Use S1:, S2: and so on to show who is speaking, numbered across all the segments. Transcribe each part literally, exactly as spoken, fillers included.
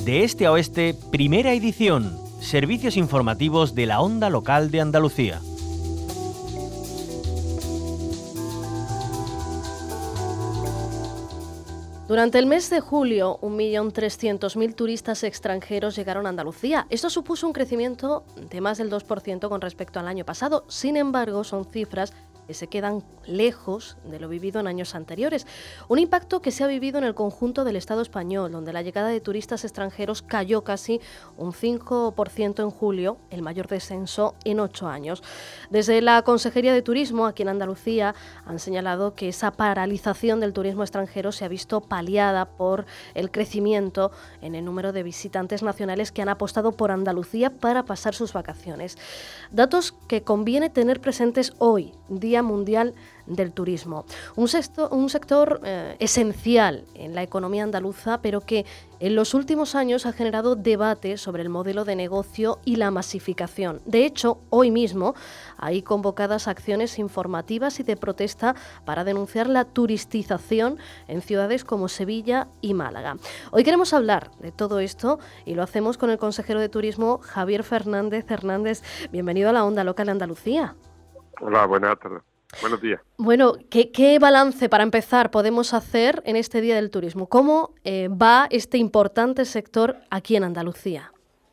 S1: De este a oeste, primera edición. Servicios informativos de la Onda Local de Andalucía.
S2: Durante el mes de julio, un millón trescientos mil turistas extranjeros llegaron a Andalucía. Esto supuso un crecimiento de más del dos por ciento con respecto al año pasado. Sin embargo, son cifras que se quedan lejos de lo vivido en años anteriores. Un impacto que se ha vivido en el conjunto del Estado español, donde la llegada de turistas extranjeros cayó casi un cinco por ciento en julio, el mayor descenso en ocho años. Desde la Consejería de Turismo, aquí en Andalucía, han señalado que esa paralización del turismo extranjero se ha visto paliada por el crecimiento en el número de visitantes nacionales que han apostado por Andalucía para pasar sus vacaciones. Datos que conviene tener presentes hoy, Día Mundial del Turismo. Un, sexto, un sector eh, esencial en la economía andaluza, pero que en los últimos años ha generado debate sobre el modelo de negocio y la masificación. De hecho, hoy mismo hay convocadas acciones informativas y de protesta para denunciar la turistización en ciudades como Sevilla y Málaga. Hoy queremos hablar de todo esto y lo hacemos con el consejero de Turismo, Javier Fernández Hernández. Bienvenido a la Onda Local de Andalucía.
S3: Hola, buenas tardes. Buenos días.
S2: Bueno, ¿qué, qué balance para empezar podemos hacer en este Día del Turismo? ¿Cómo eh, va este importante sector aquí en Andalucía?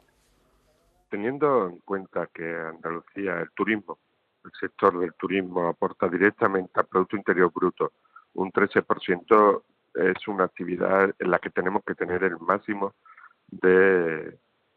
S3: Teniendo en cuenta que Andalucía, el turismo, el sector del turismo aporta directamente al Producto Interior Bruto un trece por ciento, es una actividad en la que tenemos que tener el máximo de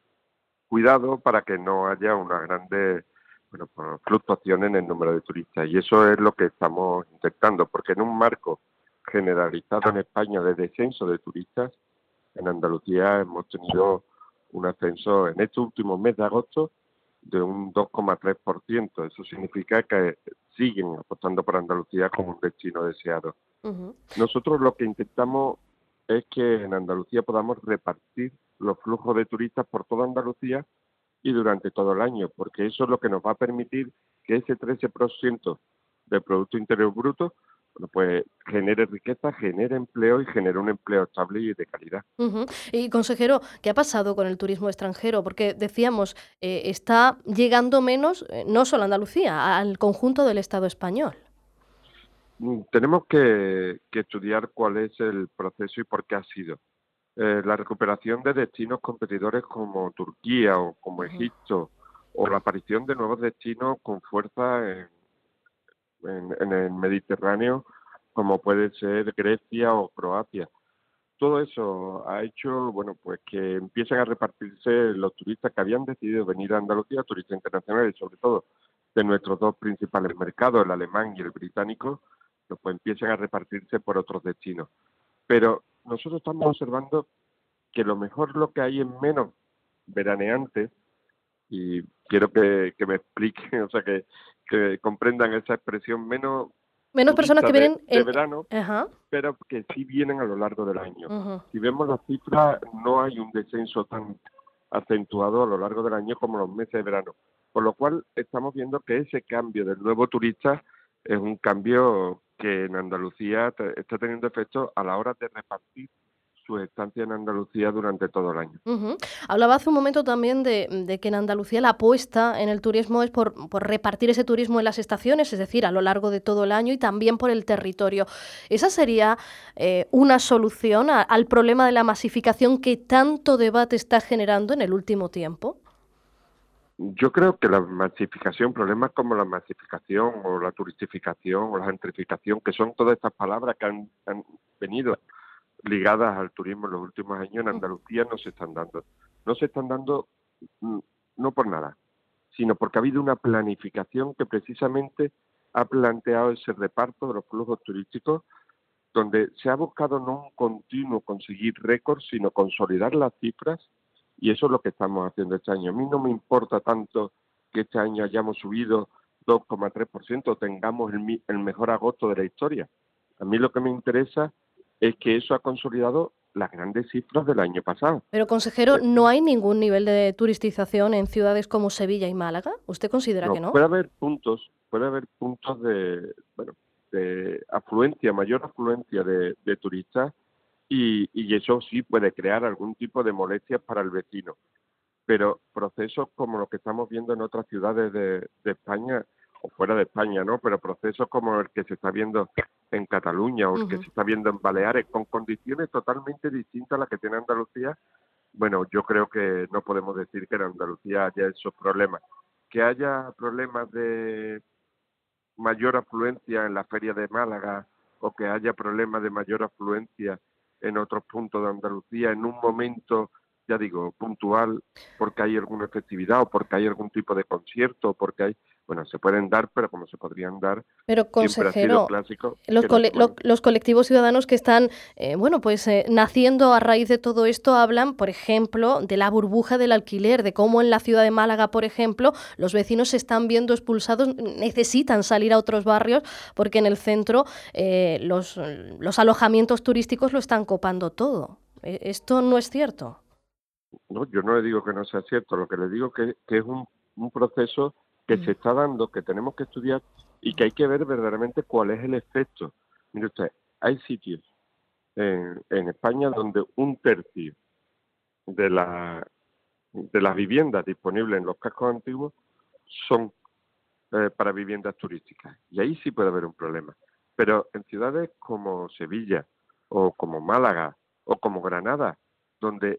S3: cuidado para que no haya una grande bueno, pues, fluctuación en el número de turistas. Y eso es lo que estamos intentando, porque en un marco generalizado en España de descenso de turistas, en Andalucía hemos tenido un ascenso en este último mes de agosto de un dos coma tres por ciento. Eso significa que siguen apostando por Andalucía como un destino deseado. Uh-huh. Nosotros lo que intentamos es que en Andalucía podamos repartir los flujos de turistas por toda Andalucía y durante todo el año, porque eso es lo que nos va a permitir que ese trece por ciento del Producto Interior Bruto bueno, pues genere riqueza, genere empleo y genere un empleo estable y de calidad.
S2: Uh-huh. Y consejero, ¿qué ha pasado con el turismo extranjero? Porque decíamos, eh, está llegando menos, eh, no solo a Andalucía, al conjunto del Estado español.
S3: Tenemos que, que estudiar cuál es el proceso y por qué ha sido. Eh, la recuperación de destinos competidores como Turquía o como uh-huh. Egipto, o la aparición de nuevos destinos con fuerza en, en, en el Mediterráneo, como puede ser Grecia o Croacia. Todo eso ha hecho bueno pues que empiecen a repartirse los turistas que habían decidido venir a Andalucía, turistas internacionales, sobre todo de nuestros dos principales mercados, el alemán y el británico, pues empiecen a repartirse por otros destinos. Pero nosotros estamos observando que lo mejor lo que hay es menos veraneantes, y quiero que, que me expliquen, o sea, que, que comprendan esa expresión, menos
S2: menos personas que vienen
S3: de, de
S2: en...
S3: verano,
S2: uh-huh.
S3: pero que sí vienen a lo largo del año.
S2: Uh-huh.
S3: Si vemos las cifras, no hay un descenso tan acentuado a lo largo del año como los meses de verano, por lo cual estamos viendo que ese cambio del nuevo turista es un cambio que en Andalucía te, está teniendo efecto a la hora de repartir su estancia en Andalucía durante todo el año.
S2: Uh-huh. Hablaba hace un momento también de, de que en Andalucía la apuesta en el turismo es por, por repartir ese turismo en las estaciones, es decir, a lo largo de todo el año y también por el territorio. ¿Esa sería eh, una solución a, al problema de la masificación que tanto debate está generando en el último tiempo?
S3: Yo creo que la masificación, problemas como la masificación o la turistificación o la gentrificación, que son todas estas palabras que han, han venido ligadas al turismo en los últimos años, en Andalucía no se están dando. No se están dando no por nada, sino porque ha habido una planificación que precisamente ha planteado ese reparto de los flujos turísticos, donde se ha buscado no un continuo conseguir récords, sino consolidar las cifras. Y eso es lo que estamos haciendo este año. A mí no me importa tanto que este año hayamos subido dos coma tres por ciento, tengamos el, el mejor agosto de la historia. A mí lo que me interesa es que eso ha consolidado las grandes cifras del año pasado.
S2: Pero, consejero, ¿no hay ningún nivel de turistización en ciudades como Sevilla y Málaga? ¿Usted considera
S3: no,
S2: que no?
S3: Puede haber puntos, puede haber puntos de, bueno, de afluencia, mayor afluencia de, de turistas y, y eso sí puede crear algún tipo de molestias para el vecino. Pero procesos como los que estamos viendo en otras ciudades de, de España o fuera de España, ¿no? Pero procesos como el que se está viendo en Cataluña o el que
S2: Ujú.
S3: se está viendo en Baleares, con condiciones totalmente distintas a las que tiene Andalucía, bueno, yo creo que no podemos decir que en Andalucía haya esos problemas. Que haya problemas de mayor afluencia en la Feria de Málaga o que haya problemas de mayor afluencia en otros puntos de Andalucía en un momento, ya digo, puntual, porque hay alguna festividad o porque hay algún tipo de concierto o porque hay, bueno, se pueden dar, pero como se podrían dar,
S2: Pero,
S3: siempre ha sido
S2: consejero,
S3: clásico
S2: los,
S3: que no
S2: cole-
S3: se
S2: lo-
S3: van.
S2: los colectivos ciudadanos que están, eh, bueno, pues eh, naciendo a raíz de todo esto hablan, por ejemplo, de la burbuja del alquiler, de cómo en la ciudad de Málaga, por ejemplo, los vecinos se están viendo expulsados, necesitan salir a otros barrios porque en el centro eh, los, los alojamientos turísticos lo están copando todo. Eh, ¿Esto no es cierto?
S3: No, yo no le digo que no sea cierto, lo que le digo que, que es un, un proceso que se
S2: Mm.
S3: está dando, que tenemos que estudiar y que hay que ver verdaderamente cuál es el efecto. Mire usted, hay sitios en, en España donde un tercio de, la, de las viviendas disponibles en los cascos antiguos son eh, para viviendas turísticas. Y ahí sí puede haber un problema. Pero en ciudades como Sevilla o como Málaga o como Granada, donde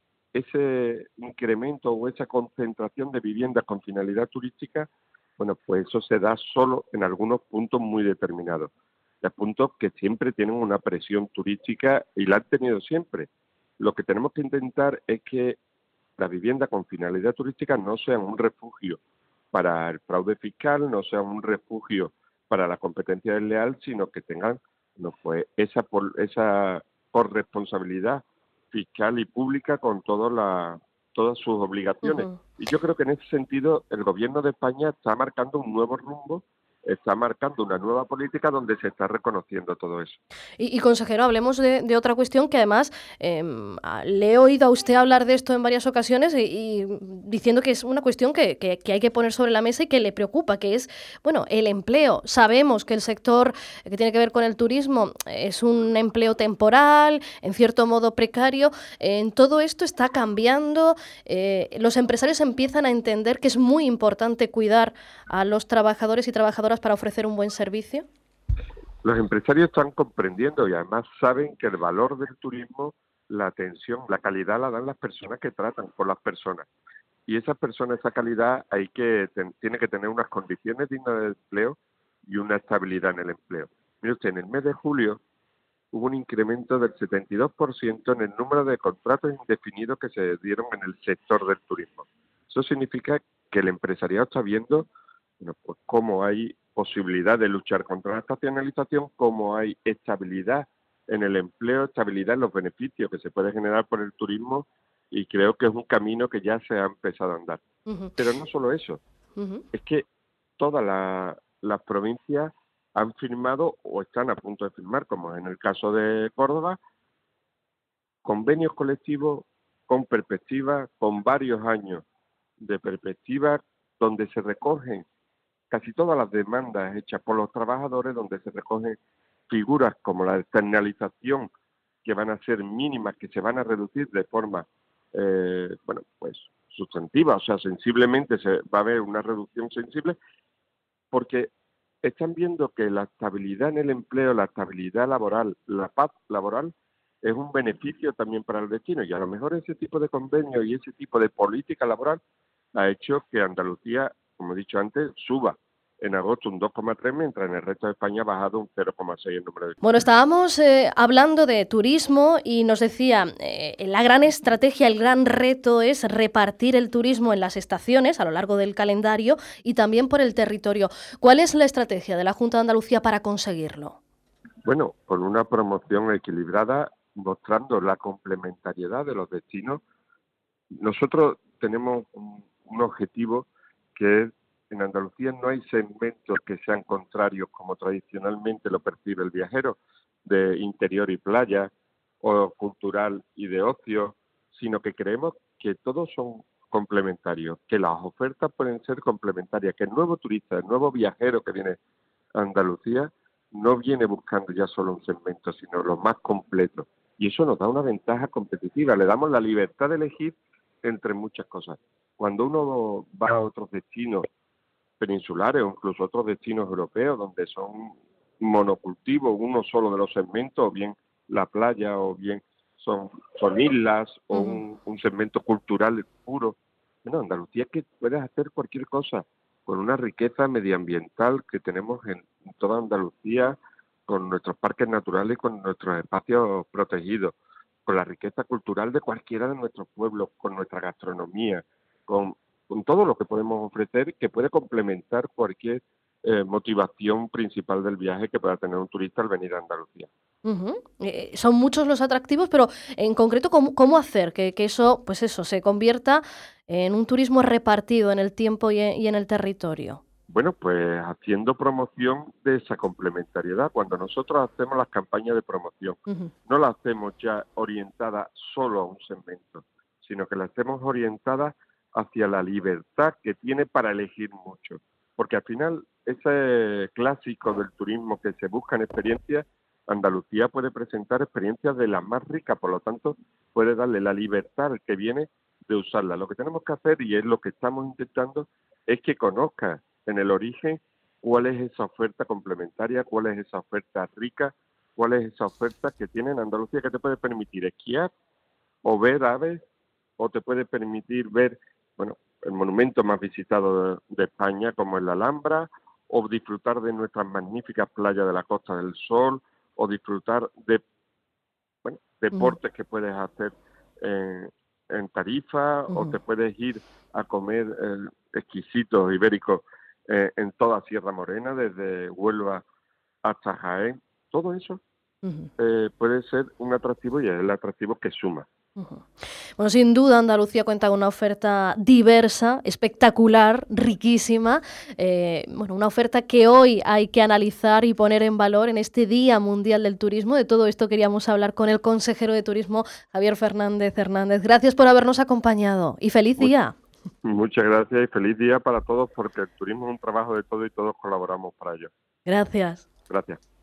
S3: ese incremento o esa concentración de viviendas con finalidad turística, bueno, pues eso se da solo en algunos puntos muy determinados. De puntos que siempre tienen una presión turística y la han tenido siempre. Lo que tenemos que intentar es que la vivienda con finalidad turística no sea un refugio para el fraude fiscal, no sea un refugio para la competencia desleal, sino que tengan no, pues, esa, por, esa corresponsabilidad fiscal y pública con toda la, todas sus obligaciones.
S2: Ujú.
S3: Y yo creo que en ese sentido el gobierno de España está marcando un nuevo rumbo, está marcando una nueva política donde se está reconociendo todo eso.
S2: Y, y, consejero, hablemos de, de otra cuestión que además eh, le he oído a usted hablar de esto en varias ocasiones y, y diciendo que es una cuestión que, que, que hay que poner sobre la mesa y que le preocupa, que es, bueno, el empleo. Sabemos que el sector que tiene que ver con el turismo es un empleo temporal, en cierto modo precario. En todo esto está cambiando. Eh, los empresarios empiezan a entender que es muy importante cuidar a los trabajadores y trabajadoras para ofrecer un buen servicio.
S3: Los empresarios están comprendiendo y además saben que el valor del turismo, la atención, la calidad la dan las personas que tratan con las personas. Y esas personas, esa calidad, hay que ten, tiene que tener unas condiciones dignas de empleo y una estabilidad en el empleo. Mire usted, en el mes de julio hubo un incremento del setenta y dos por ciento en el número de contratos indefinidos que se dieron en el sector del turismo. Eso significa que el empresariado está viendo, bueno, pues cómo hay posibilidad de luchar contra la estacionalización, cómo hay estabilidad en el empleo, estabilidad en los beneficios que se puede generar por el turismo, y creo que es un camino que ya se ha empezado a andar.
S2: Uh-huh.
S3: Pero no solo eso,
S2: Uh-huh.
S3: es que todas la, las provincias han firmado o están a punto de firmar, como en el caso de Córdoba, convenios colectivos con perspectiva, con varios años de perspectiva, donde se recogen casi todas las demandas hechas por los trabajadores, donde se recogen figuras como la externalización, que van a ser mínimas, que se van a reducir de forma, eh, bueno, pues sustantiva, o sea, sensiblemente se va a haber una reducción sensible, porque están viendo que la estabilidad en el empleo, la estabilidad laboral, la paz laboral, es un beneficio también para el vecino, y a lo mejor ese tipo de convenio y ese tipo de política laboral ha hecho que Andalucía, como he dicho antes, suba en agosto un dos coma tres, mientras en el resto de España ha bajado un cero coma seis el número de...
S2: Bueno, estábamos eh, hablando de turismo y nos decía, eh, la gran estrategia, el gran reto es repartir el turismo en las estaciones a lo largo del calendario y también por el territorio. ¿Cuál es la estrategia de la Junta de Andalucía para conseguirlo?
S3: Bueno, con una promoción equilibrada, mostrando la complementariedad de los destinos. Nosotros tenemos un, un objetivo que es, en Andalucía no hay segmentos que sean contrarios como tradicionalmente lo percibe el viajero, de interior y playa, o cultural y de ocio, sino que creemos que todos son complementarios, que las ofertas pueden ser complementarias, que el nuevo turista, el nuevo viajero que viene a Andalucía no viene buscando ya solo un segmento, sino lo más completo. y eso nos da una ventaja competitiva, le damos la libertad de elegir entre muchas cosas. Cuando uno va a otros destinos peninsulares o incluso otros destinos europeos donde son monocultivos, uno solo de los segmentos, o bien la playa o bien son, son islas o
S2: Ujú.
S3: un, un segmento cultural puro. Bueno, Andalucía es que puedes hacer cualquier cosa con una riqueza medioambiental que tenemos en toda Andalucía, con nuestros parques naturales y con nuestros espacios protegidos, con la riqueza cultural de cualquiera de nuestros pueblos, con nuestra gastronomía, con, con todo lo que podemos ofrecer que puede complementar cualquier eh, motivación principal del viaje que pueda tener un turista al venir a Andalucía.
S2: Ujú. Eh, son muchos los atractivos, pero en concreto, ¿cómo, cómo hacer que, que eso, pues eso, se convierta en un turismo repartido en el tiempo y en, y en el territorio?
S3: Bueno, pues haciendo promoción de esa complementariedad. Cuando nosotros hacemos las campañas de promoción,
S2: Ujú.
S3: no las hacemos ya orientadas solo a un segmento, sino que las hacemos orientadas hacia la libertad que tiene para elegir mucho. Porque al final, ese clásico del turismo que se busca en experiencias, Andalucía puede presentar experiencias de las más ricas, por lo tanto, puede darle la libertad al que viene de usarla. Lo que tenemos que hacer, y es lo que estamos intentando, es que conozca en el origen cuál es esa oferta complementaria, cuál es esa oferta rica, cuál es esa oferta que tiene en Andalucía que te puede permitir esquiar o ver aves, o te puede permitir ver, bueno, el monumento más visitado de, de España como es la Alhambra, o disfrutar de nuestras magníficas playas de la Costa del Sol, o disfrutar de, bueno,
S2: Ujú.
S3: deportes que puedes hacer en, en Tarifa, o
S2: Ujú.
S3: te puedes ir a comer eh, exquisitos ibéricos eh, en toda Sierra Morena, desde Huelva hasta Jaén. Todo eso
S2: Ujú.
S3: eh, puede ser un atractivo, y es el atractivo que suma.
S2: Ujú. Bueno, sin duda Andalucía cuenta con una oferta diversa, espectacular, riquísima. Eh, bueno, una oferta que hoy hay que analizar y poner en valor en este Día Mundial del Turismo. De todo esto queríamos hablar con el consejero de Turismo, Javier Fernández Hernández. Gracias por habernos acompañado y feliz
S3: Mu-
S2: día.
S3: Muchas gracias y feliz día para todos, porque el turismo es un trabajo de todos y todos colaboramos para ello.
S2: Gracias.
S3: Gracias.